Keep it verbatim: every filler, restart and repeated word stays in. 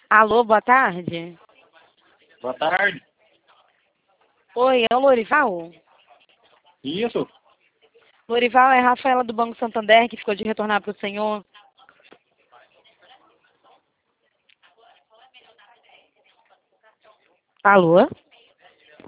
Alô, boa tarde. Boa tarde. Oi, é o Lorival? Isso. Lorival, é a Rafaela do Banco Santander que ficou de retornar para o senhor. Alô?